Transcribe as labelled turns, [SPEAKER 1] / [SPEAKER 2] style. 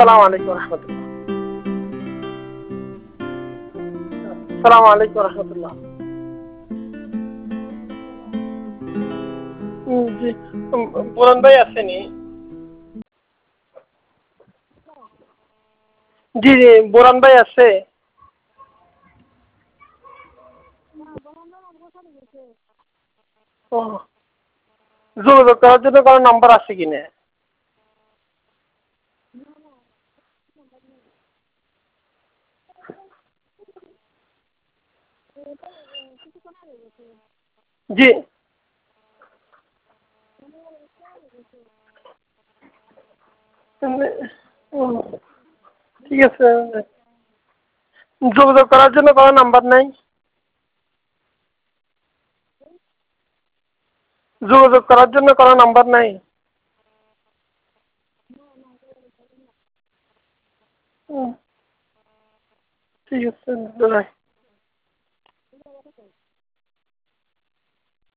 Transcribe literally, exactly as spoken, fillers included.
[SPEAKER 1] আসসালামু আলাইকুম রহমতুল্লাহ। আসসালামু আলাইকুম রহমতুল্লাহ। জি বোরন ভাই আসেনি? জি জি বোরন ভাই আছে? ও যোগাযোগ করার জন্য কোনো নাম্বার আছে কিনা? জি ঠিক আছে, যোগাযোগ করার জন্য কোনো নাম্বার নাই? যোগাযোগ করার জন্য কোনো নাম্বার নাই? ঠিক আছে।